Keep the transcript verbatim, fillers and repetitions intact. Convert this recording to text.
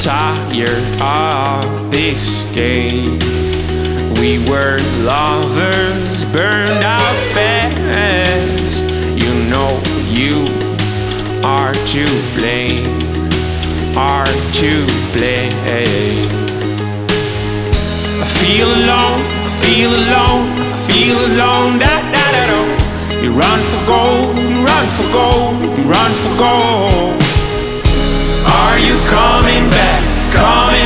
tired of this game. We were lovers, burned out fast. You know you are to blame, are to blame. I feel alone, feel alone, feel alone. Da da da da. You run for gold, you run for gold, you run for gold. Are you coming back? Coming